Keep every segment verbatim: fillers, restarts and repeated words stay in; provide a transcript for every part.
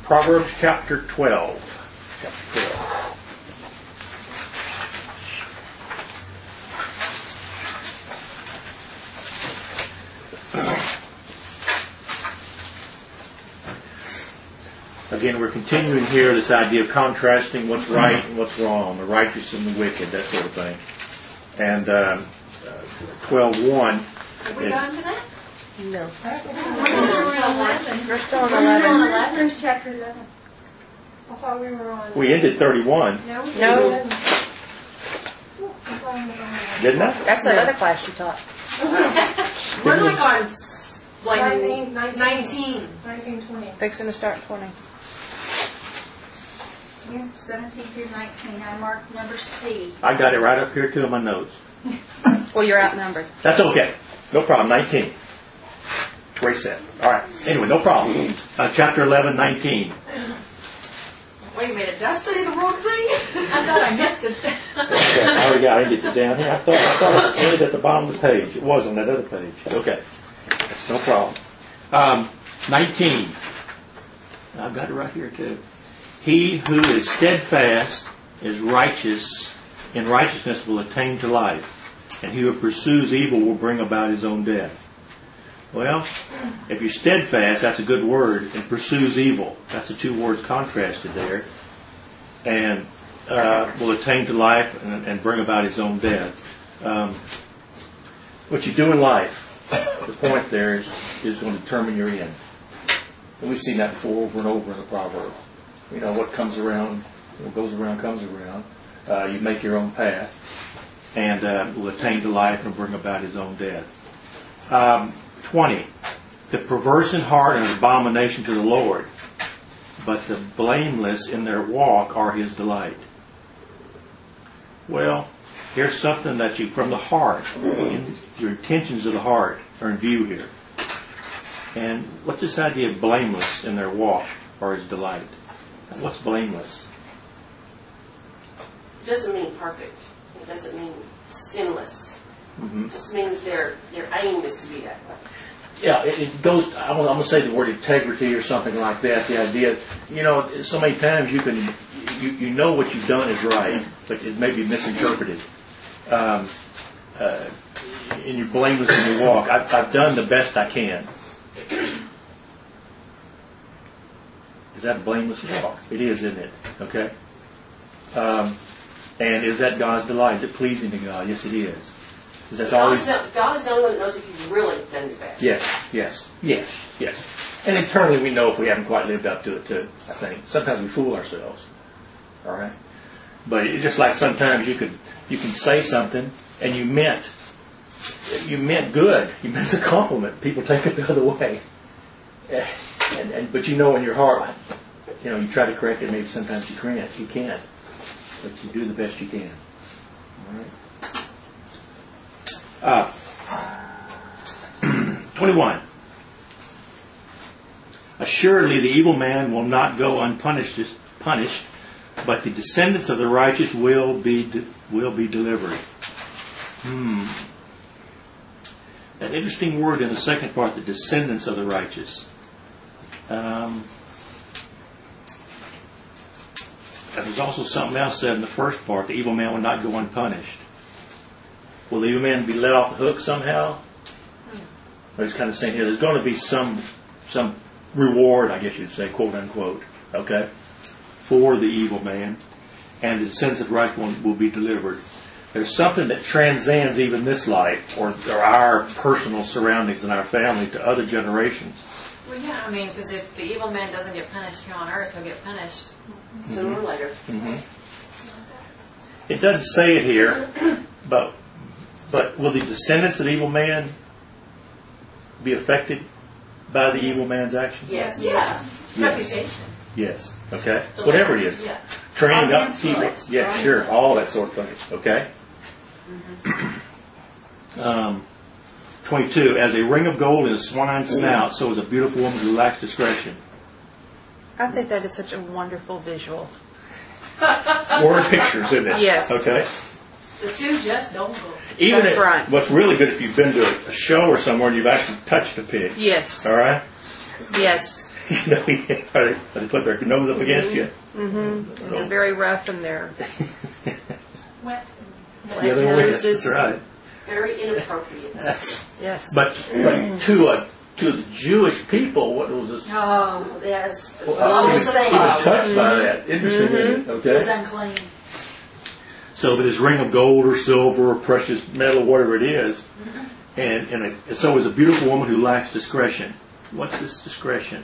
Proverbs chapter twelve. Chapter twelve. Again, we're continuing here this idea of contrasting what's right and what's wrong, the righteous and the wicked, that sort of thing. And um, twelve one. Have we gone to that? No. We're still on eleven. There's chapter eleven. I thought we were on... We ended thirty-one. No. No. Didn't I? That's another class you taught. We're like on like nineteen, nineteen. nineteen. nineteen, twenty. Fixing to start twenty. Yeah, seventeen through nineteen. I marked number C. I got it right up here too in my notes. Well, you're outnumbered. That's okay. No problem. nineteen. Where he said. All right. Anyway, no problem. Uh, chapter eleven, nineteen. Wait a minute, did I study the wrong thing? I thought I missed it. Okay, I already got it down here. I thought I thought it ended at the bottom of the page. It was on that other page. Okay. That's no problem. Um, nineteen. I've got it right here too. He who is steadfast is righteous, in righteousness will attain to life, and he who pursues evil will bring about his own death. Well, if you're steadfast, that's a good word, and pursues evil, that's the two words contrasted there, and uh, will attain to life and, and bring about his own death. Um, what you do in life, the point there is, is going to determine your end. And we've seen that before over and over in the proverb. You know, what comes around, what goes around comes around. Uh, you make your own path, and uh, will attain to life and bring about his own death. Um, twenty. The perverse in heart are an abomination to the Lord, but the blameless in their walk are his delight. Well, here's something that you, from the heart, your intentions of the heart are in view here. And what's this idea of blameless in their walk or his delight? What's blameless? It doesn't mean perfect. It doesn't mean sinless. Mm-hmm. It just means their their aim is to be that way. Yeah, it, it goes. I'm going to say the word integrity or something like that. The idea, you know, so many times you can, you, you know what you've done is right, but it may be misinterpreted. Um, uh, and you're blameless in your walk. I've, I've done the best I can. Is that a blameless walk? It is, isn't it? Okay. Um, and is that God's delight? Is it pleasing to God? Yes, it is. Is that God, always? is the, God is the only one that knows if you've really done your best. Yes, yes, yes, yes. And internally we know if we haven't quite lived up to it too, I think. Sometimes we fool ourselves. All right? But it's just like sometimes you could you can say something and you meant you meant good. You meant a compliment. People take it the other way. And, and but you know in your heart, you know, you try to correct it, maybe sometimes you can't. You can't. But you do the best you can. All right? Uh, twenty-one. Assuredly, the evil man will not go unpunished, punished, but the descendants of the righteous will be de- will be delivered. Hmm. That interesting word in the second part, the descendants of the righteous. Um, there's also something else said in the first part, the evil man will not go unpunished. Will the evil man be let off the hook somehow? But it's kind of saying here, there's going to be some some reward, I guess you'd say, quote unquote, okay, for the evil man, and the descendants of the righteous one will be delivered. There's something that transcends even this life, or, or our personal surroundings and our family to other generations. Well, yeah, I mean, because if the evil man doesn't get punished here on earth, he'll get punished Mm-hmm. sooner or later. Mm-hmm. It doesn't say it here, but but will the descendants of the evil man be affected by the evil man's actions? Yes. Yeah. Yes. Reputation. Yes. Okay. The Whatever it labor, is. Yeah. Training All up the people. influence. Yeah, Right. sure. All that sort of thing. Okay. Mm-hmm. um, twenty-two. As a ring of gold in a swine's snout, so is a beautiful woman who lacks discretion. I think that is such a wonderful visual. Word pictures, isn't it? Yes. Okay. The two just don't go. Even That's if, right. What's really good if you've been to a show or somewhere and you've actually touched a pig. Yes. All right. Yes. you know, yeah, or they, or they put their nose up against you. Mm-hmm. They're very rough in their Wet. Yeah, they're wicked. noses. That's right. Very inappropriate. Yes. But, but to a to the Jewish people, what was this? Oh, yes. Well, Well, I was so they- even touched by that. Interesting, isn't it? It was Okay. unclean. So that his ring of gold or silver or precious metal, whatever it is, and and a, so is a beautiful woman who lacks discretion. What's this discretion?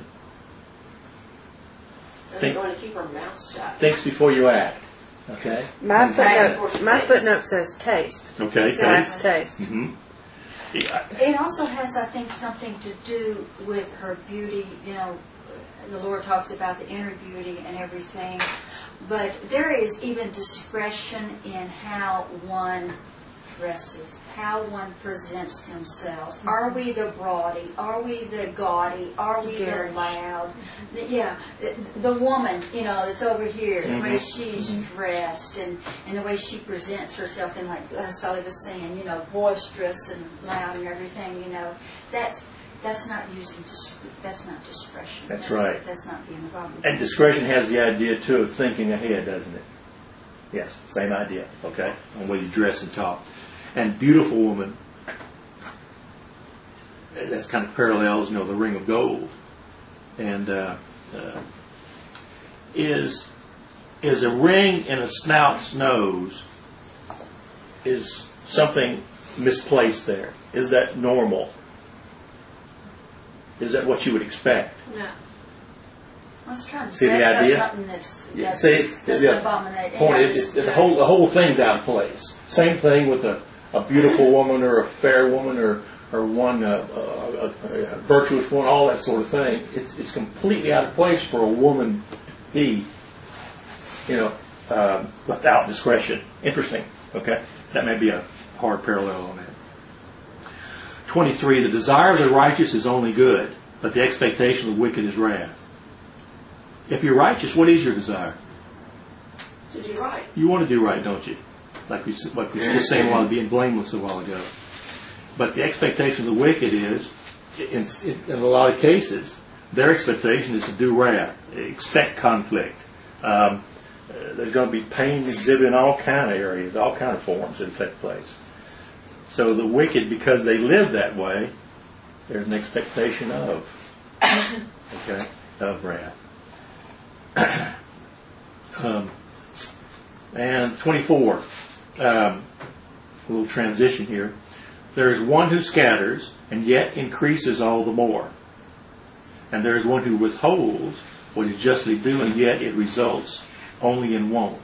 They're Think- going to keep her mouth shut. Thinks before you act. Okay. My Exactly. footnote, my footnote says taste. Okay. It lacks taste. Mm-hmm. Yeah. It also has, I think, something to do with her beauty. You know, the Lord talks about the inner beauty and everything. But there is even discretion in how one dresses, how one presents themselves. Are we the brawdy? Are we the gaudy? Are we the Garish. loud? The- yeah, the, the woman, you know, that's over here, the way she's dressed and, and the way she presents herself, and like uh, Sally was saying, you know, boisterous and loud and everything, you know, that's that's not using dis- that's not discretion. That's right. That's not being involved. And discretion has the idea too of thinking ahead, doesn't it? Yes, same idea. Okay, on the way you dress and talk. And beautiful woman, that's kind of parallels, you know, the ring of gold, and uh, uh, is is a ring in a snout's nose is something misplaced there. Is that normal? Is that what you would expect? No. I was trying to See the dress up idea? something that's, Yeah, that's, see, that's yeah. an abomination. Point Yeah, is, just- it- the whole the whole thing's out of place. Same thing with a, a beautiful woman or a fair woman or or one uh, a, a, a virtuous one, all that sort of thing. It's it's completely out of place for a woman to be, you know, um, without discretion. Interesting. Okay, that may be a hard parallel on that. Twenty-three. The desire of the righteous is only good, but the expectation of the wicked is wrath. If you're righteous, what is your desire? To do right. You want to do right, don't you? Like we like we were just saying a while, being blameless a while ago. But the expectation of the wicked is, in, in a lot of cases, their expectation is to do wrath, expect conflict. Um, uh, there's going to be pain exhibited in all kind of areas, all kind of forms that take place. So the wicked, because they live that way, there's an expectation of, okay, of wrath. um, and twenty-four, um, a little transition here. There is one who scatters and yet increases all the more. And there is one who withholds what is justly due and yet it results only in want.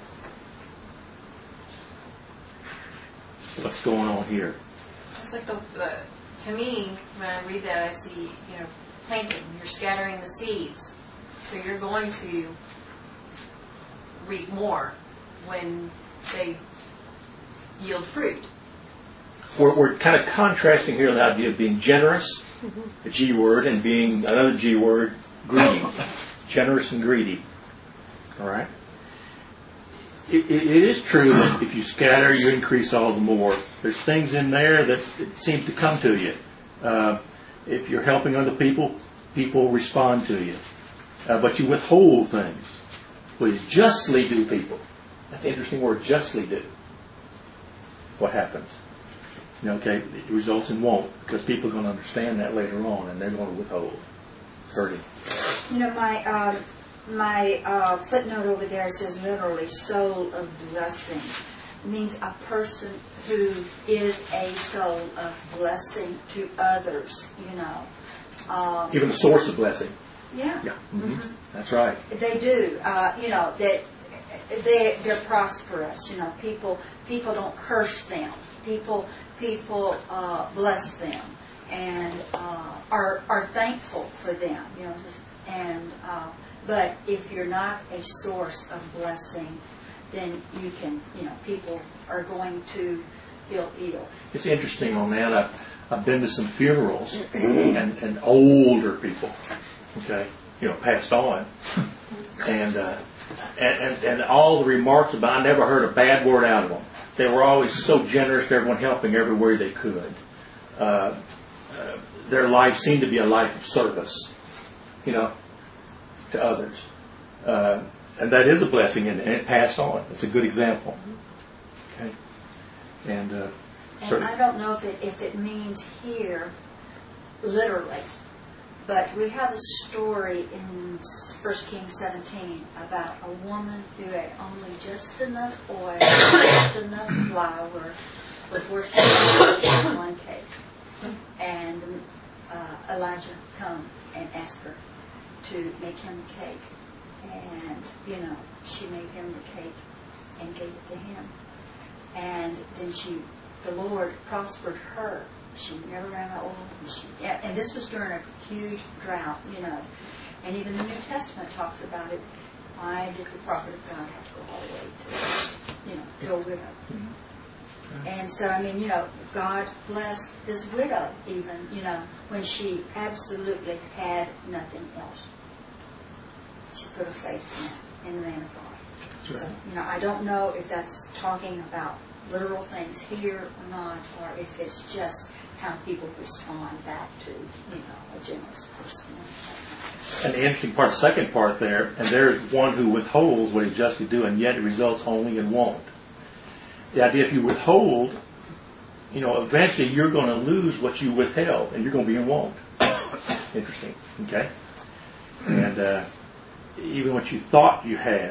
What's going on here? It's like the, the, to me, when I read that, I see, you know, planting. You're scattering the seeds. So you're going to reap more when they yield fruit. We're, we're kind of contrasting here the idea of being generous, a G word, and being another G word, greedy. Generous and greedy. All right? It, it, it is true that if you scatter, you increase all the more. There's things in there that it seems to come to you. Uh, if you're helping other people, people respond to you. Uh, but you withhold things. What is justly due people. That's an interesting word, justly due. What happens? You know, okay, it results in want, because people are going to understand that later on, and they're going to withhold. Hurting. You know, my um, my uh, footnote over there says literally soul of blessing. It means a person who is a soul of blessing to others, you know. Um, Even a source of blessing. yeah. Yeah. Mm-hmm. That's right. They do, uh, you know, that they they're prosperous. You know, people people don't curse them. People people uh, bless them and uh, are are thankful for them. You know, and uh, but if you're not a source of blessing, then you can, you know, people are going to feel ill. It's interesting on that. I've, I've been to some funerals and, and older people, okay, you know, passed on, and, uh, and and and all the remarks about, I never heard a bad word out of them. They were always so generous to everyone, helping everywhere they could. Uh, uh, their life seemed to be a life of service, you know. to others. Uh, and that is a blessing, and it passed on. It's a good example. Okay, and, uh, and I don't know if it if it means here literally, but we have a story in First Kings seventeen about a woman who had only just enough oil, just enough flour, was where she could one cake, and uh, Elijah come and asked her to make him a cake. And, you know, she made him the cake and gave it to him. And then she, the Lord prospered her. She never ran out of oil. And, she, and this was during a huge drought, you know. And even the New Testament talks about it. Why did the prophet of God have to go all the way to, you know, to a widow? Mm-hmm. And so, I mean, you know, God blessed this widow even, you know, when she absolutely had nothing else. She put her faith in, in the man of God. Right. So, you know, I don't know if that's talking about literal things here or not, or if it's just how people respond back to, you know, a generous person. And the interesting part, second part there, and there is one who withholds what he's justly due, and yet it results only in want. The idea, if you withhold, you know, eventually you're going to lose what you withheld, and you're going to be in want. Interesting, okay? And uh, even what you thought you had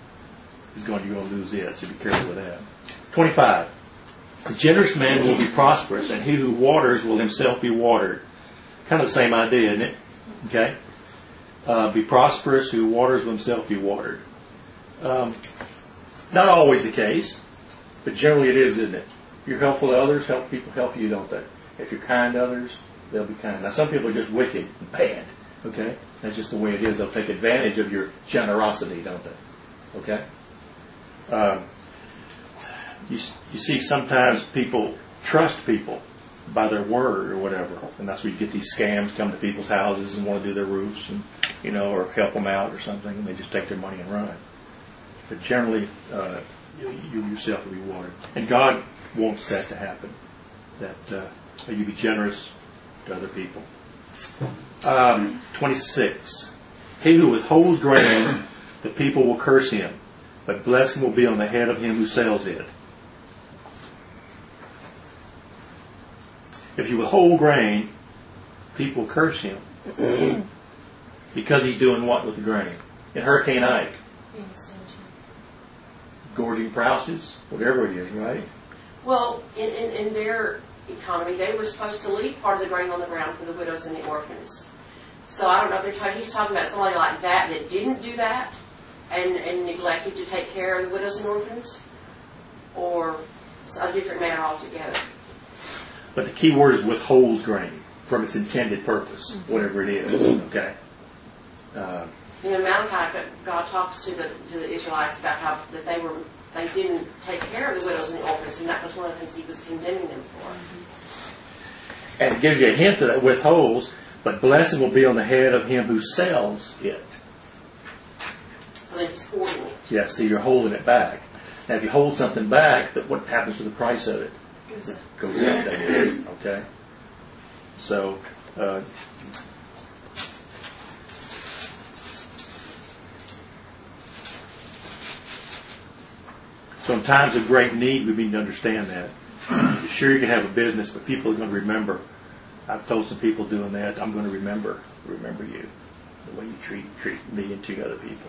is going to, you're going to lose it, so be careful with that. twenty-five. A generous man will be prosperous, and he who waters will himself be watered. Kind of the same idea, isn't it? Okay? Uh, be prosperous, who waters will himself be watered. Um, not always the case, but generally it is, isn't it? You're helpful to others, help people help you, don't they? If you're kind to others, they'll be kind. Now, some people are just wicked and bad, okay? That's just the way it is. They'll take advantage of your generosity, don't they? Okay? Um, you, you see, sometimes people trust people by their word or whatever, and that's where you get these scams come to people's houses and want to do their roofs, and you know, or help them out or something, and they just take their money and run. But generally, uh, you, you yourself will be watered, and God wants that to happen. That uh, you be generous to other people. Um, twenty-six. He who withholds grain, the people will curse him, but blessing will be on the head of him who sells it. If you withhold grain, people will curse him because he's doing what with the grain? In Hurricane Ike, gorging prices, whatever it is, right? Well, in, in, in their economy, they were supposed to leave part of the grain on the ground for the widows and the orphans. So I don't know if they're talking, he's talking about somebody like that that didn't do that and, and neglected to take care of the widows and orphans, or a different matter altogether. But the key word is withholds grain from its intended purpose, whatever it is. Okay. Uh, in Malachi, God talks to the to the Israelites about how that they were they didn't take care of the widows and the orphans, and that was one of the things He was condemning them for. And it gives you a hint that it withholds, but blessing will be on the head of him who sells it. So then He's hoarding it. Yeah, see, you're holding it back. Now, if you hold something back, that what happens to the price of it? Goes up. Goes up. Okay. So. Uh, So in times of great need, we need to understand that. Sure, you can have a business, but people are going to remember. I've told some people doing that, I'm going to remember, remember you, the way you treat treat me and two other people.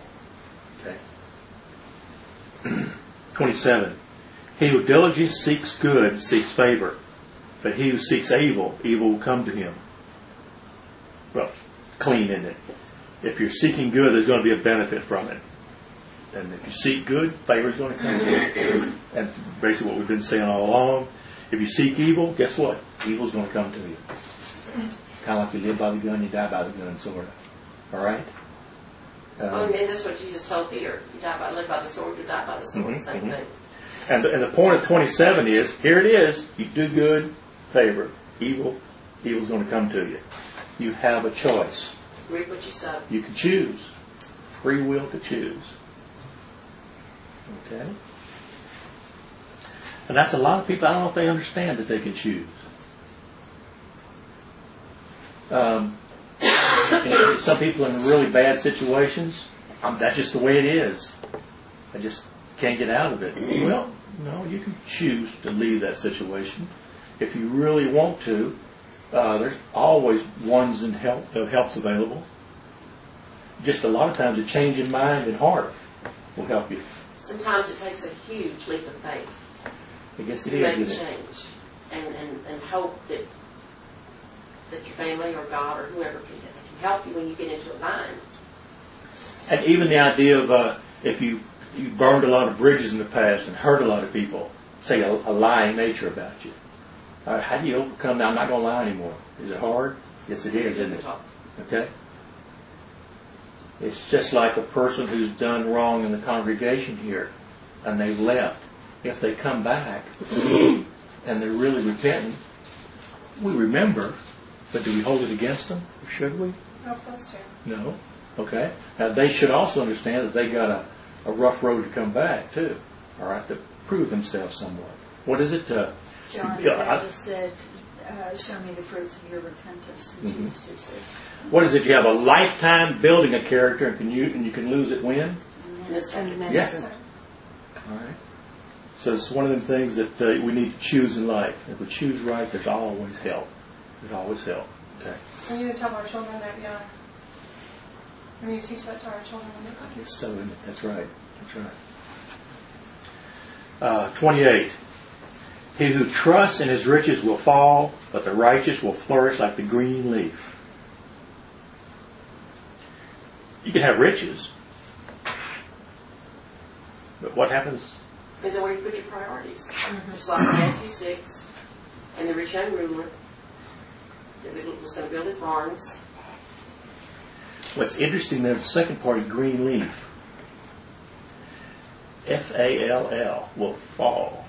Okay. twenty-seven. He who diligently seeks good seeks favor, but he who seeks evil, evil will come to him. Well, clean, isn't it? If you're seeking good, there's going to be a benefit from it. And if you seek good, favor is going to come to you. And basically what we've been saying all along, if you seek evil, guess what? Evil is going to come to you. Kind of like you live by the gun, you die by the gun, sort of. All right? Um, oh, and that's what Jesus told Peter. You die by, live by the sword, you die by the sword. Mm-hmm, Same mm-hmm. thing. And the, and the point of twenty-seven is, here it is. You do good, favor. Evil, evil is going to come to you. You have a choice. Reap what you sow. You can choose. Free will to choose. Okay? And that's a lot of people, I don't know if they understand that they can choose. Um, you know, some people in really bad situations, um, that's just the way it is. I just can't get out of it. Well, no, you can choose to leave that situation. If you really want to, uh, there's always ones in help, uh, help's available. Just a lot of times a change in mind and heart will help you. Sometimes it takes a huge leap of faith I guess it to is, make a isn't it? change, and, and, and hope that that your family or God or whoever can, can help you when you get into a bind. And even the idea of uh, if you you burned a lot of bridges in the past and hurt a lot of people, say a, a lying nature about you. Uh, how do you overcome that? I'm not going to lie anymore. Is it hard? Yes, it is, isn't it? Okay. It's just like a person who's done wrong in the congregation here, and they've left. If they come back and they're really repentant, we remember, but do we hold it against them? Or should we? Not supposed to. No. Okay. Now they should also understand that they got a, a rough road to come back too. All right, to prove themselves somewhat. What is it? Uh, John yeah, the I- Baptist said, uh, show me the fruits of your repentance. And Mhm. Jesus did too. What is it? You have a lifetime building a character, and can you and you can lose it when? And then Yes, it's- Amen. Yeah. All right. So it's one of them things that uh, we need to choose in life. If we choose right, there's always help. There's always help. Okay. We need to tell our children that young. We need to teach that to our children. I guess so, isn't it? That's right. That's right. Uh, twenty-eight. He who trusts in his riches will fall, but the righteous will flourish like the green leaf. You can have riches, but what happens? Depends on where you put your priorities. Just like Matthew six, and the rich young ruler that was going to build his barns. What's interesting there, the second part of green leaf, F A L L, will fall.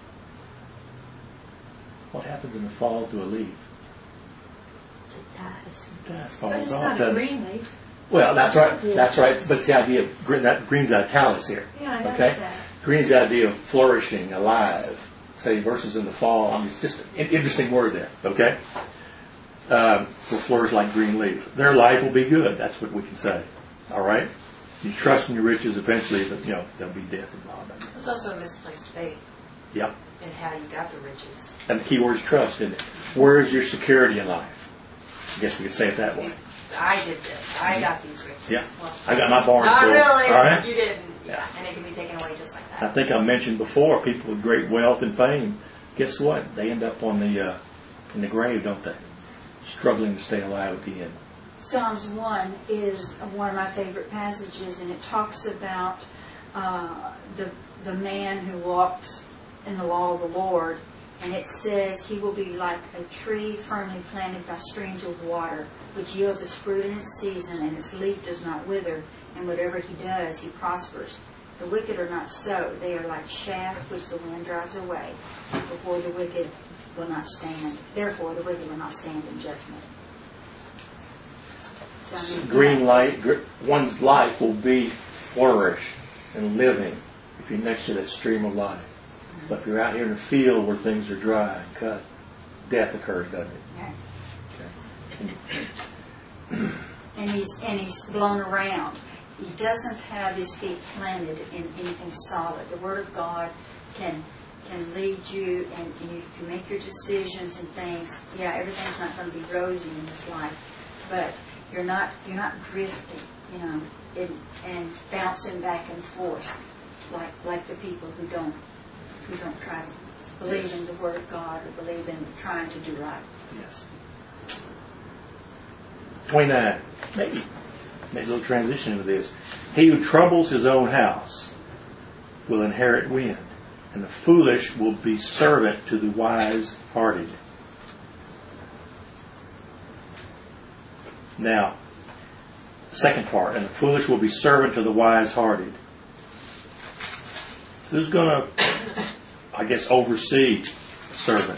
What happens in the fall to a leaf? It dies. It dies, But falls it's off. not a doesn't it? green leaf. Well, that's right. That's right. But it's the idea of green, that green's italics here. Yeah, I know Okay? that. Green's the idea of flourishing, alive. Say versus in the fall. I mean, it's just an interesting word there. Okay? Um, will flourish like green leaf. Their life will be good. That's what we can say. All right? You trust in your riches, eventually, you know, there'll be death involved. It's also a misplaced faith Yep. in how you got the riches. And the key word is trust, isn't it? Where is your security in life? I guess we could say it that way. I did this. I got these riches. Yeah. Well, I got my barn not full. really. All right? You didn't. Yeah. And it can be taken away just like I that. think I mentioned before, people with great wealth and fame, guess what? They end up on the uh, in the grave, don't they? Struggling to stay alive at the end. Psalms one is one of my favorite passages, and it talks about uh, the the man who walks in the law of the Lord, and it says he will be like a tree firmly planted by streams of water, which yields its fruit in its season, and its leaf does not wither, and whatever he does, he prospers. The wicked are not so. They are like chaff which the wind drives away. Before the wicked will not stand. Therefore, the wicked will not stand in judgment. So, I mean, Green yeah. light, gr- one's life will be flourish and living if you're next to that stream of life. But if you're out here in the field where things are dry and cut, death occurs, doesn't it? Yeah. Okay. And he's and he's blown around. He doesn't have his feet planted in anything solid. The Word of God can can lead you, and, and if you make your decisions and things, yeah, everything's not going to be rosy in this life, but you're not you're not drifting, you know, in, and bouncing back and forth like like the people who don't who don't try to believe Yes. in the Word of God or believe in trying to do right. Yes. twenty-nine. Maybe make a little transition into this. He who troubles his own house will inherit wind, and the foolish will be servant to the wise-hearted. Now, second part, and the foolish will be servant to the wise-hearted. Who's going to, I guess, oversee the servant?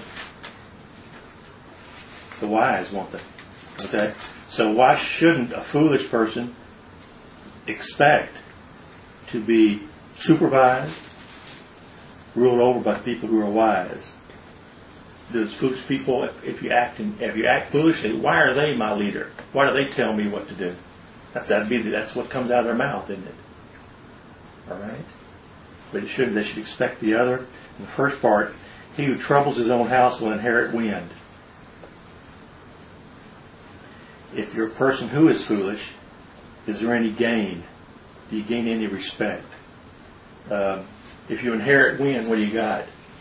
The wise, won't they? Okay? So why shouldn't a foolish person expect to be supervised, ruled over by people who are wise? those foolish people, if, if you act in, if you act foolishly, why are they my leader? Why do they tell me what to do? That's that'd be that's what comes out of their mouth, isn't it? All right. But it should they should expect the other. In the first part, he who troubles his own house will inherit wind. If you're a person who is foolish, is there any gain? Do you gain any respect? Um, if you inherit wind, what do you got?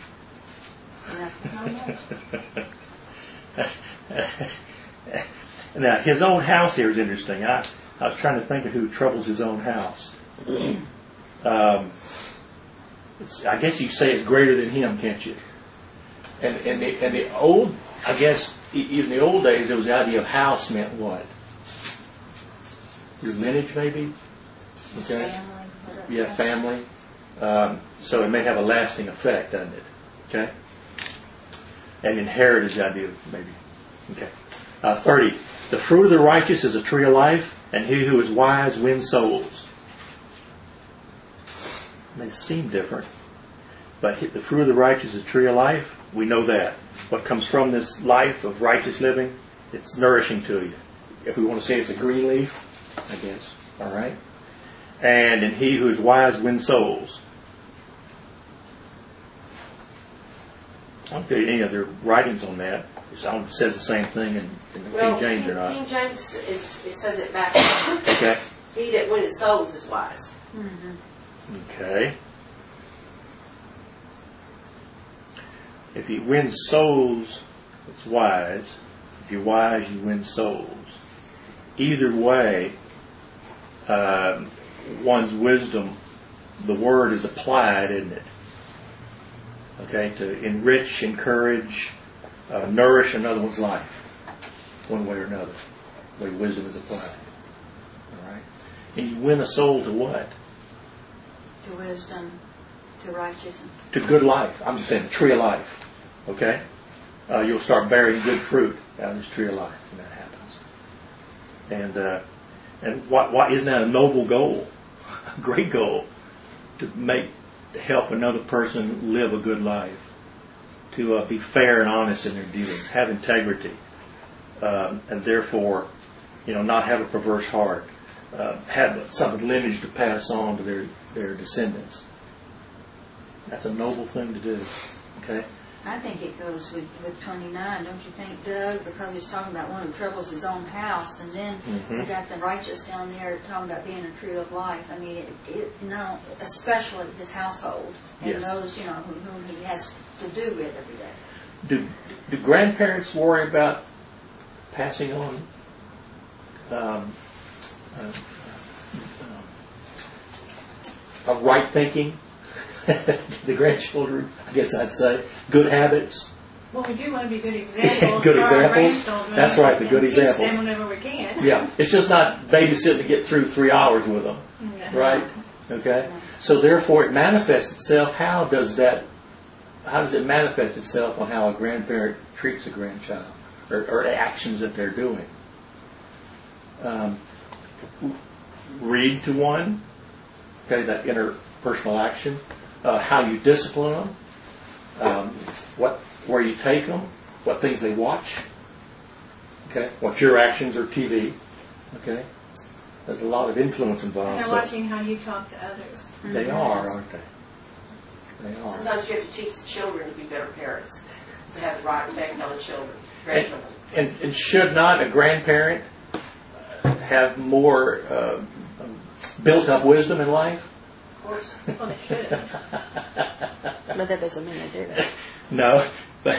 Now, his own house here is interesting. I, I was trying to think of who troubles his own house. Um, it's, I guess you say it's greater than him, can't you? And and the, and the old, I guess, in the old days, there was the idea of house meant what? Your lineage, maybe? Okay. Family. Yeah, family. Um, so it may have a lasting effect, doesn't it? Okay. And inherit is the idea, maybe. Okay. Uh, thirty. The fruit of the righteous is a tree of life, and he who is wise wins souls. It may seem different, but the fruit of the righteous is a tree of life. We know that. What comes from this life of righteous living, it's nourishing to you. If we want to say it's a green leaf, I guess. All right. And in he who is wise wins souls. I don't know any other writings on that. I don't know if it says the same thing in, in the Well, King James or not. King James is, it says it backwards. Okay. He that winneth souls is wise. Okay. If you win souls, it's wise. If you're wise, you win souls. Either way, um, one's wisdom, the word is applied, isn't it? Okay, to enrich, encourage, uh, nourish another one's life, one way or another, the way wisdom is applied. All right, and you win a soul to what? To wisdom, to righteousness. To good life. I'm just saying, the tree of life. Okay, uh, you'll start bearing good fruit out of this tree of life when that happens. And uh, and what what isn't that a noble goal, a great goal, to make to help another person live a good life, to uh, be fair and honest in their dealings, have integrity, um, and therefore, you know, not have a perverse heart, uh, have some lineage to pass on to their their descendants. That's a noble thing to do. Okay. I think it goes with, with twenty-nine, don't you think, Doug? Because he's talking about one who troubles his own house, and then Mm-hmm. we got the righteous down there talking about being a tree of life. I mean, it, it, no, especially his household and Yes. those, you know, whom, whom he has to do with every day. Do do grandparents worry about passing on um, uh, uh, uh, right thinking to the grandchildren? I guess I'd say good habits. Well, we do want to be good examples. Good for our examples. grandchildren That's right, the and good teach examples. them whenever we can. Yeah, it's just not babysitting to get through three hours with them, No. right? Okay. So therefore, it manifests itself. How does that? How does it manifest itself on how a grandparent treats a grandchild, or, or the actions that they're doing? Um, read to one. Okay, that interpersonal action. Uh, how you discipline them. Um, what, where you take them. What things they watch. Okay, what your actions are T V. Okay, there's a lot of influence involved. And they're so watching how you talk to others. they are, aren't they? They are. Sometimes you have to teach the children to be better parents, to have the right effect on the children, And, grandchildren. and, and should not a grandparent have more uh, built-up wisdom in life? Of course. Well, they should. But that doesn't mean they do that. No, but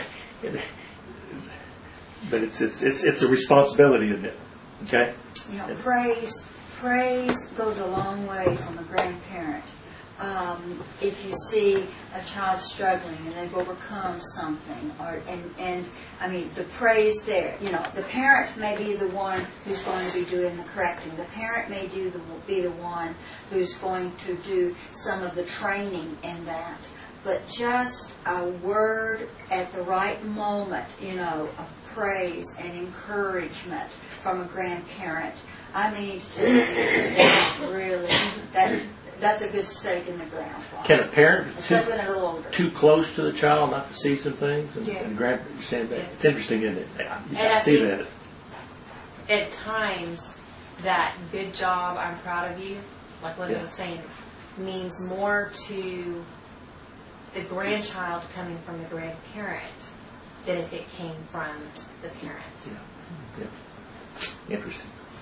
but it's it's it's it's a responsibility, isn't it? Okay. You know, praise praise goes a long way from a grandparent. Um, if you see a child struggling and they've overcome something, or and and I mean the praise there. You know, the parent may be the one who's going to be doing the correcting. The parent may do the, be the one who's going to do some of the training in that. But just a word at the right moment, you know, of praise and encouragement from a grandparent. I mean, to tell you, that really, that that's that's a good stake in the ground for Can a them, parent be too, especially when they're a little older. too close to the child not to see some things? And, Yes. and grand, you're saying that Yes. it's interesting, isn't it? I, And I I see think- that. At times, that good job, I'm proud of you, like Linda Yeah. was saying, means more to the grandchild coming from the grandparent than if it came from the parent. Yeah. Interesting.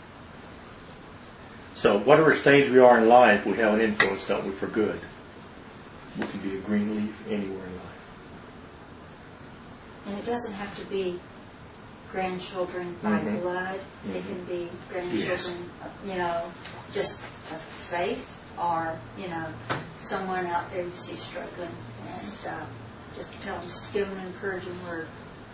So, whatever stage we are in life, we have an influence, don't we, for good. We can be a green leaf anywhere in life. And it doesn't have to be grandchildren by Mhm. blood. It Mhm. can be grandchildren, Yes. you know, just of faith, or, you know, someone out there you see struggling, and uh, just tell them, just give them an encouraging word.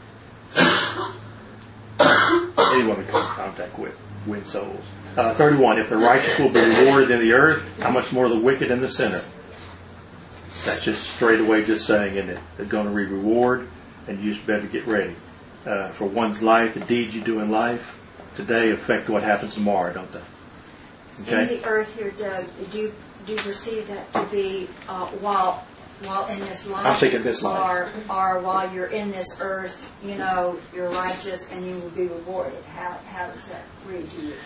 Anyone we come in contact with, win souls. Uh, thirty-one, if the righteous will be rewarded in the earth, how much more the wicked and the sinner? That's just straight away just saying, isn't it? They're going to reap reward, and you just better get ready. Uh, for one's life, the deeds you do in life today affect what happens tomorrow, don't they? In the earth here, Doug, do you, do you perceive that to be uh, while while in this life? I'm thinking this life. Or, or while you're in this earth, you know, you're righteous and you will be rewarded. How, how does that read to you?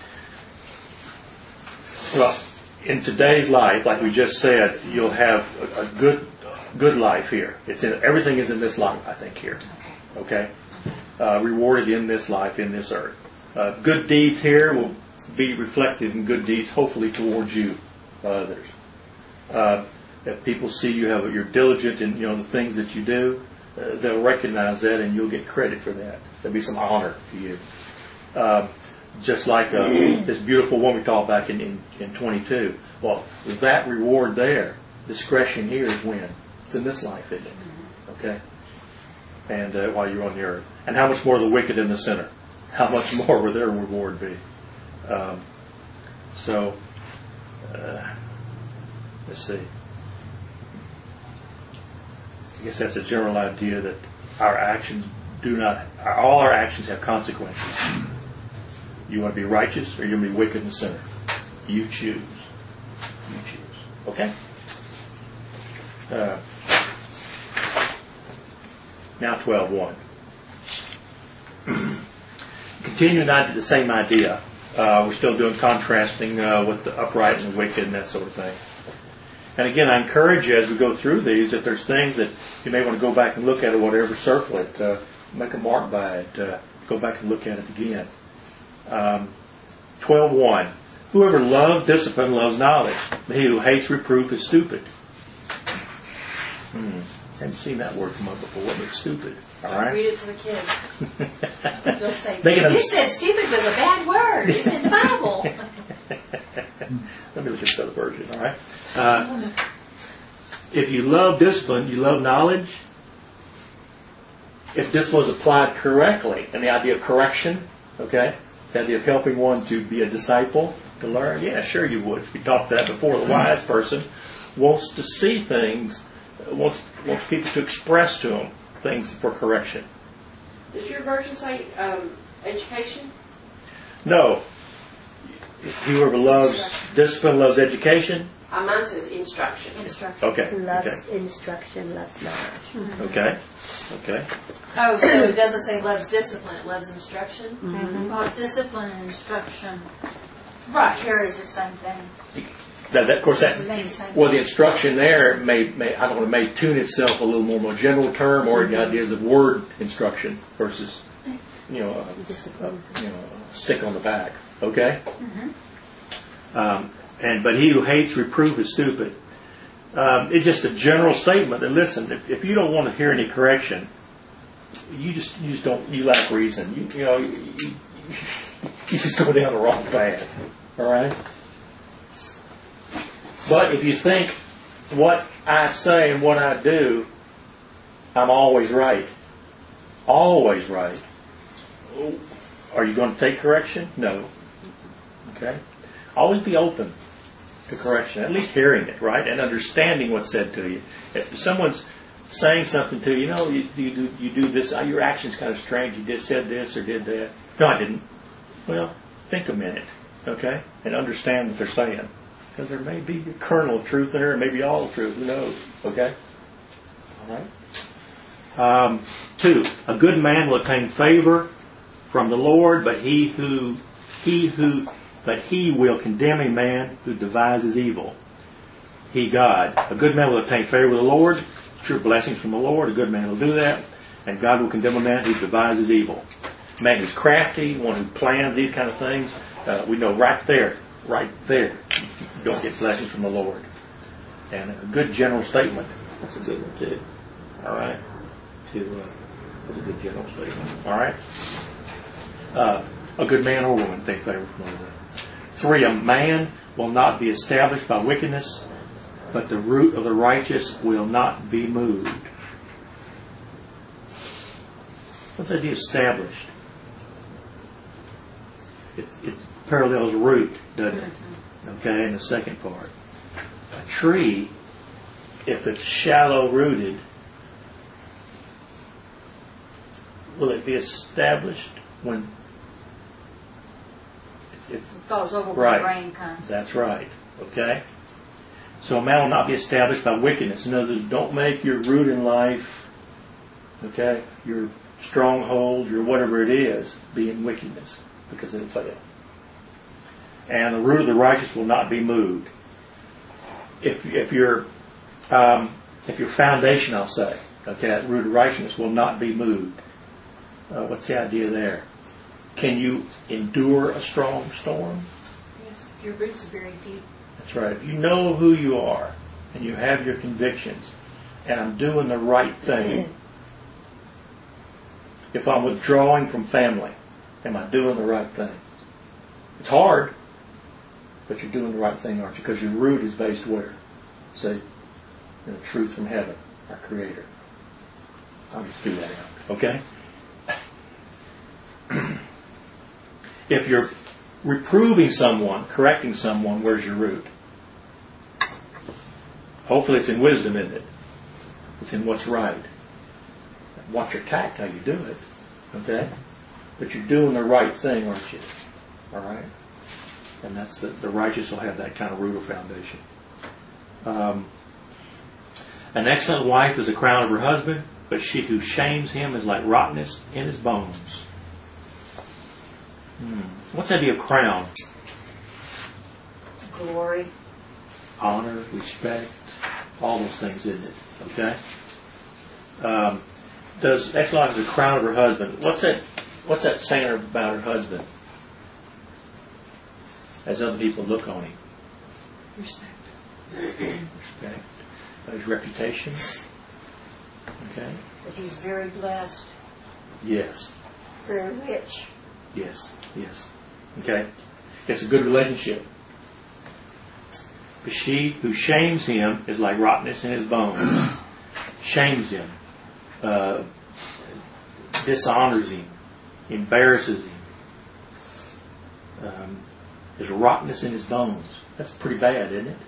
Well, in today's life, like we just said, you'll have a, a good good life here. It's in, everything is in this life, I think, here. Okay? Uh, rewarded in this life, in this earth. Uh, good deeds here will be reflected in good deeds, hopefully, towards you, uh, others. Uh, if people see you have you're diligent in you know the things that you do, uh, they'll recognize that, and you'll get credit for that. There'll be some honor to you. Uh, just like uh, this beautiful one we talked back in, in, in twenty-two. Well, with that reward there, discretion here is when? It's in this life, isn't it? Okay? And uh, while you're on the earth. And how much more the wicked and the sinner? How much more will their reward be? Um, so, uh, let's see. I guess that's a general idea that our actions do not, all our actions have consequences. You want to be righteous or you want to be wicked and sinner? You choose. You choose. Okay? Uh, now twelve one. Continuing on to the same idea. Uh, we're still doing contrasting uh, with the upright and the wicked and that sort of thing. And again, I encourage you as we go through these, if there's things that you may want to go back and look at or whatever, circle it, uh, make a mark by it, uh, go back and look at it again. Um, twelve one. Whoever loves discipline loves knowledge. He who hates reproof is stupid. Hmm. Haven't seen that word come up before. It's stupid. All right. Read it to the kids. They'll say, They can you un- said stupid was a bad word. It's in the Bible. Let me look at the other version. All right. Uh, if you love discipline, you love knowledge. If this was applied correctly, and the idea of correction, okay, the idea of helping one to be a disciple, to learn, yeah, sure you would. We talked that before. The wise person wants to see things, wants wants people to express to them things for correction. Does your version say um, education? No. Whoever loves discipline loves education. Uh, mine says instruction. Instruction. Okay. Loves Okay. instruction, loves knowledge. Okay. Okay. Oh, so it doesn't say loves discipline, it loves instruction? Well, discipline and instruction Right. carries the same thing. Now, that, of course, It's the that same well, the instruction there may, may I don't know, may tune itself a little more more general term, or the ideas of word instruction versus, you know, a, a, you know, a stick on the back. Okay. Um, and but he who hates reproof is stupid. Um, it's just a general statement. And listen, if, if you don't want to hear any correction, you just you just don't you lack reason. You, you know you, you, you just go down the wrong path. All right. But if you think what I say and what I do, I'm always right. Always right. Are you going to take correction? No. Okay. Always be open to correction, at least hearing it, right, and understanding what's said to you. If someone's saying something to you, you know, you, you do you do this. Your action's kind of strange. You did said this or did that. No, I didn't. Well, think a minute, okay, and understand what they're saying. Because there may be a kernel of truth in there, and maybe all the truth. Who knows? Okay? All right. Um, two, a good man will obtain favor from the Lord, but he who he who but he will condemn a man who devises evil. He, God. A good man will obtain favor with the Lord. Sure, blessings from the Lord. A good man will do that. And God will condemn a man who devises evil. A man who's crafty, one who plans these kind of things. Uh, we know right there, right there, you don't get blessings from the Lord. And a good general statement. That's a good one too. All right. To, uh, that's a good general statement. All right. Uh, a good man or woman take favor from the Lord. Three, a man will not be established by wickedness, but the root of the righteous will not be moved. What's the idea of established? It, it parallels root, doesn't it? Okay, in the second part. A tree, if it's shallow rooted, will it be established when it's, it's It falls over when right. the rain comes. That's right. Okay? So a man will not be established by wickedness. In other words, don't make your root in life, okay, your stronghold, your whatever it is, be in wickedness, because it'll fail. And the root of the righteous will not be moved. If if your um, if your foundation, I'll say, okay, that root of righteousness will not be moved. Uh, what's the idea there? Can you endure a strong storm? Yes, your roots are very deep. That's right. If you know who you are and you have your convictions, and I'm doing the right thing. If I'm withdrawing from family, am I doing the right thing? It's hard, but you're doing the right thing, aren't you? Because your root is based where? See, in the truth from heaven, our Creator. I'll just do that out. Okay? If you're reproving someone, correcting someone, where's your root? Hopefully it's in wisdom, isn't it? It's in what's right. Watch your tact, how you do it. Okay? But you're doing the right thing, aren't you? All right? And that's the, the righteous will have that kind of root or foundation. Um, an excellent wife is the crown of her husband, but she who shames him is like rottenness in his bones. Hmm. What's the idea of crown? Glory. Honor, respect, all those things, isn't it? Okay? Um, does excellent wife is the crown of her husband? What's that? What's that saying about her husband? As other people look on him. Respect. Respect. His reputation. Okay. That he's very blessed, Yes. very rich. Yes. Yes. Okay. It's a good relationship. But she who shames him is like rottenness in his bones. Shames him. Uh, dishonors him. Embarrasses him. Um, there's rottenness in his bones. That's pretty bad, isn't it?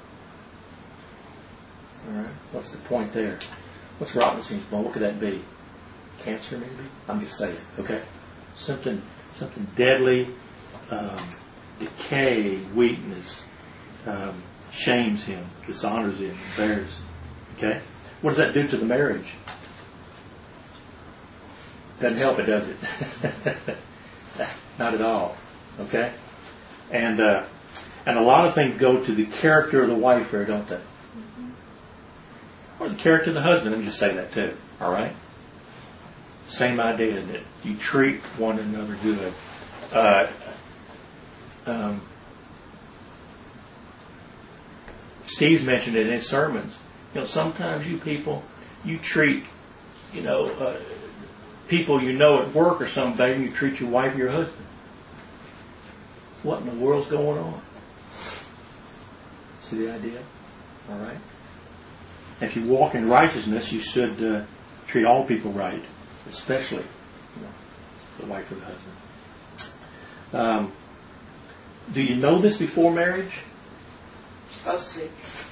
All right. What's the point there? What's rottenness in his bones? What could that be? Cancer, maybe? I'm just saying. Okay. Something, something deadly. Um, decay, weakness. Um, shames him, dishonors him, embarrasses him. Okay? What does that do to the marriage? Doesn't help it, does it? Not at all. Okay? And uh, and a lot of things go to the character of the wife there, don't they? Mm-hmm. Or the character of the husband. Let me just say that too. All right? Same idea, isn't it? You treat one another good. Uh, um, Steve's mentioned it in his sermons. You know, sometimes you people, you treat, you know, uh, people you know at work or something, and you treat your wife or your husband. What in the world's going on? See the idea? All right. If you walk in righteousness, you should uh, treat all people right, especially you know, the wife or the husband. Um, do you know this before marriage? Supposed to.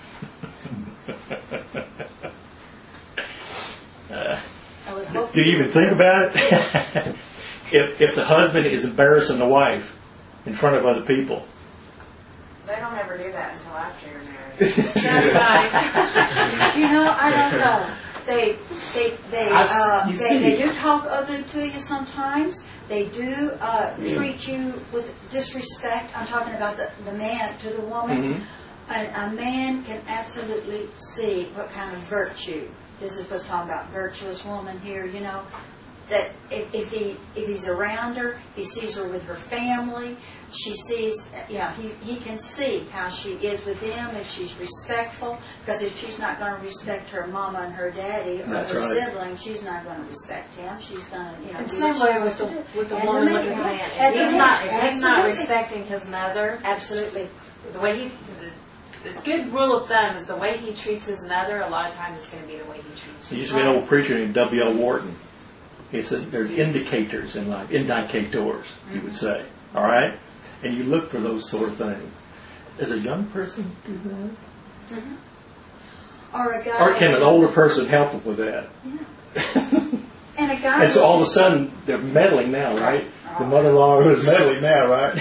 uh, I would hope do you even think about it? if if the husband is embarrassing the wife in front of other people, They don't ever do that until after you're married. That's right. You know, I don't know. They, they, they, I've- uh, you they, see- they do talk ugly to you sometimes. They do uh, treat you with disrespect. I'm talking about the, the man to the woman. Mhm. And a man can absolutely see what kind of virtue. This is what's talking about, virtuous woman here, you know. That if, if he if he's around her, he sees her with her family. She sees, you know, he he can see how she is with them, if she's respectful. Because if she's not going to respect her mama and her daddy or That's her right. siblings, she's not going to respect him. She's going to, you know. And do same what she way wants with to the, do. with the As a woman man, with the man. as If a he's man, not, if he's not absolutely. respecting his mother, Absolutely. the way he, the, the good rule of thumb is the way he treats his mother, a lot of times it's going to be the way he treats There you. used to be an old preacher named W L Wharton. He said there's indicators in life, indicators, he would say. All right? And you look for those sort of things. Does a young person do that? Or a guy. Or can an older person help them with that? And a guy. And so all of a sudden, they're meddling now, right? The mother-in-law is meddling now, right?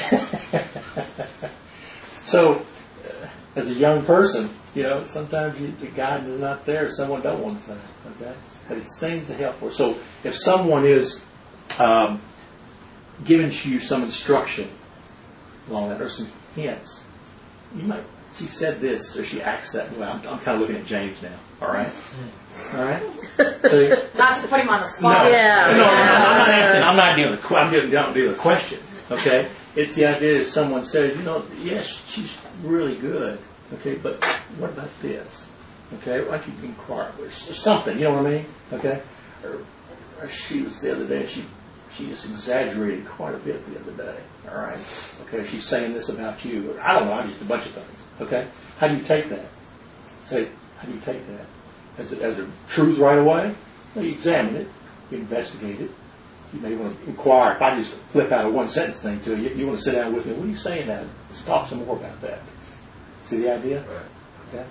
So, uh, as a young person, you know, sometimes you, the guidance is not there. Someone don't want to say, okay? But it's things to help for. So, if someone is um, giving you some instruction along that, or some hints, you might. She said this, or she acts that way. I'm, I'm kind of looking at James now. All right, all right. So, Not to put him on the no, spot. Yeah. no, no, no, I'm not asking. I'm not dealing with. que- I'm dealing, don't deal with a question. Okay, it's the idea that someone says, you know, yes, she's really good. Okay, but what about this? Okay, why don't you inquire with her? Something, you know what I mean? Okay, or, or she was the other day. She she just exaggerated quite a bit the other day. All right. Okay, she's saying this about you. Or, I don't know. I just a bunch of things. Okay, how do you take that? Say, how do you take that? As a, as a truth right away? Well, you examine it, you investigate it. You may want to inquire. If I just flip out a one sentence thing to you, you want to sit down with me. What are you saying now? Let's talk some more about that. See the idea? Right. Okay.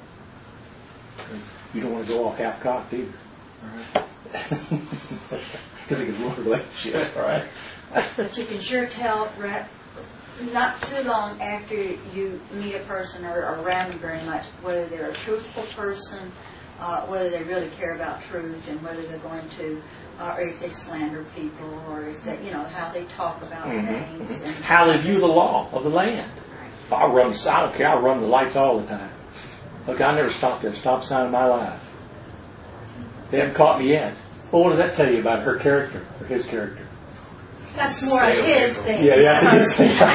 You don't want to go off half cocked either. All right. Because it can ruin a relationship. All right. But you can sure tell right, not too long after you meet a person or are around them very much, whether they're a truthful person, uh, whether they really care about truth, and whether they're going to, uh, or if they slander people, or if they, you know, how they talk about Mm-hmm. things. And How they view the law of the land. I run. I don't care. I run the lights all the time. Look, I never stopped at a stop sign in my life. They haven't caught me yet. Well, what does that tell you about her character or his character? That's more of his thing. Yeah, yeah, that's a good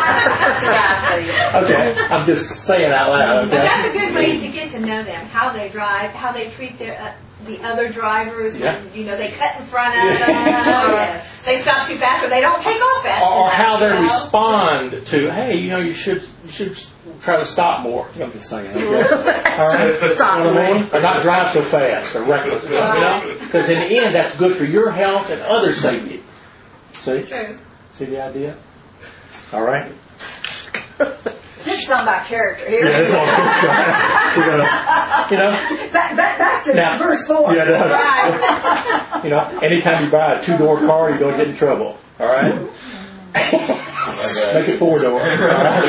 thing. Okay, I'm just saying out loud. But Okay. that's a good way to get to know them, how they drive, how they treat their, uh, the other drivers. Yeah. When, you know, they cut in front of them, Oh, or yes. they stop too fast, or they don't take off fast Or, or enough, how they you know? respond to, hey, you know, you should you should try to stop more. I'm just saying. Okay. All right. Stop You know what I more. mean? Or not drive so fast or reckless. You know? Because in the end, that's good for your health and other safety. See? True. See the idea? All right. this is talking about character here. Yeah, that's all I'm We're gonna, you know. Back, back, back to Now, verse four. Yeah, no. Right. You know, anytime you buy a two-door car, you're going to get in trouble. All right? Make it four-door. All right?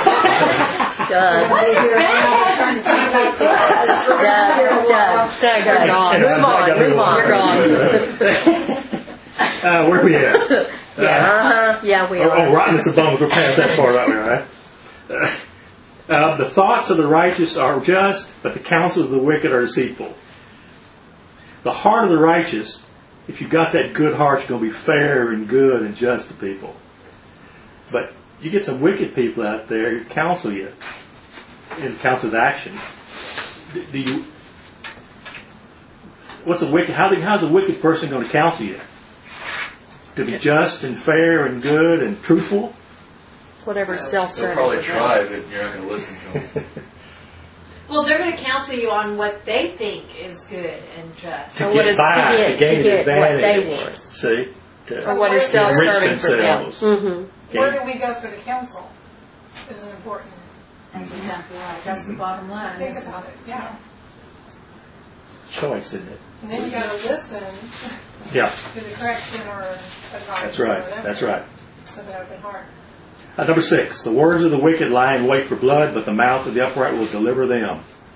Done. Trying to tell you class. Done. Done. Done. You're gone. Move on. Move on. You're gone. Uh, where are we at? Yeah. Uh-huh. Yeah, we Oh, are. oh, rottenness of bones. We're past that part, aren't we? All right? Uh, uh, the thoughts of the righteous are just, but the counsels of the wicked are deceitful. The heart of the righteous, if you've got that good heart, you're going to be fair and good and just to people. But you get some wicked people out there who counsel you in counsels action. Do, do you? What's a wicked? How the, how's a wicked person going to counsel you? To be just and fair and good and truthful? Whatever They'll self-serving. probably is try, but you're not going to listen to them. Well, they're going to counsel you on what they think is good and just. To Or what get is- by, to get- to gain to get what they advantage. want. See? To Or what is enrich self-serving for them. themselves. Mm-hmm. Where do we go for the counsel is an important. That's exactly right. That's the bottom line. Think isn't it? about it, yeah. Choice, isn't it? And then you got to listen Yeah. to the correction or advice. That's or right. whatever That's right. with an open heart. Uh, number six, the words of the wicked lie in wait for blood, but the mouth of the upright will deliver them.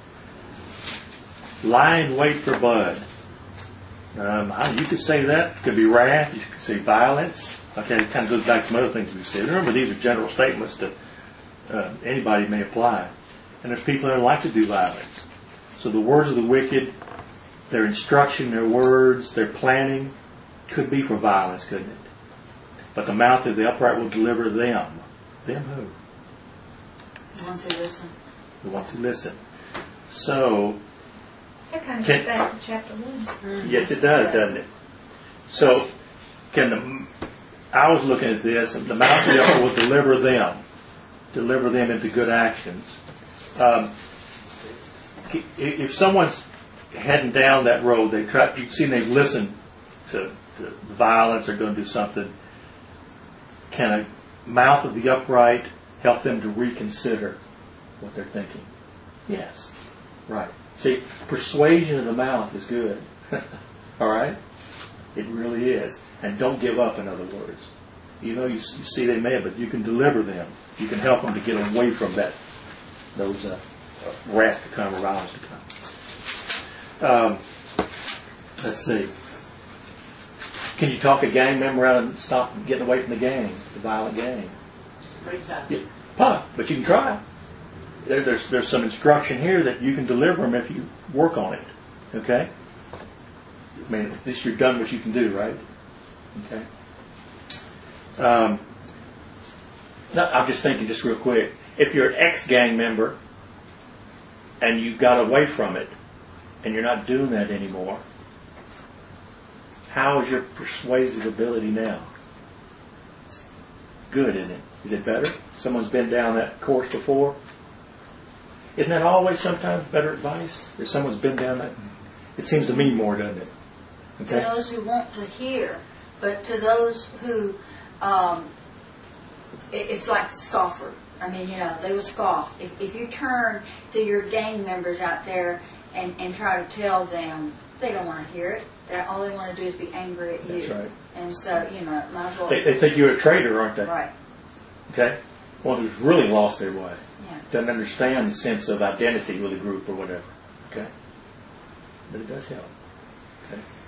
Lie in wait for blood. Um, you could say that. It could be wrath. You could say violence. Okay, it kind of goes back to some other things we've said. Remember, these are general statements that uh, anybody may apply. And there's people that like to do violence. So the words of the wicked, their instruction, their words, their planning, could be for violence, couldn't it? But the mouth of the upright will deliver them. Them who? The ones who listen. The ones who listen. So, That kind of Can- goes back to chapter one. yes, it does, doesn't it? So, can the? I was looking at this, and the mouth of the upright will deliver them, deliver them into good actions. Um, if someone's heading down that road, they try. You've seen they've listened to, to violence or going to do something. Can a mouth of the upright help them to reconsider what they're thinking? Yes. Right. See, persuasion of the mouth is good. All right? It really is. And don't give up, in other words. You know, you, you see they may, but you can deliver them. You can help them to get away from that, those uh, wrath to come or violence to come. Um, let's see. Can you talk a gang member out and stop getting away from the gang, the violent gang? It's pretty tough. Yeah, huh, but you can try. There, there's there's some instruction here that you can deliver them if you work on it. Okay? I mean, at least you've done what you can do, right? Okay. Um, now, I'm just thinking, just real quick. If you're an ex-gang member and you got away from it and you're not doing that anymore, how is your persuasive ability now? Good, isn't it? Is it better? Someone's been down that course before? Isn't that always sometimes better advice? If someone's been down that, it seems to me more, doesn't it? Okay. To those who want to hear, but to those who, um, it, it's like scoffer. I mean, you know, they will scoff. If, if you turn to your gang members out there and, and try to tell them, they don't want to hear it. They're, all they want to do is be angry at you. That's right. And so, you know, might as well. They, they think you're a traitor, aren't they? Right. Okay? One who's really lost their way. Yeah. Doesn't understand the sense of identity with a group or whatever. Okay? But it does help. Okay?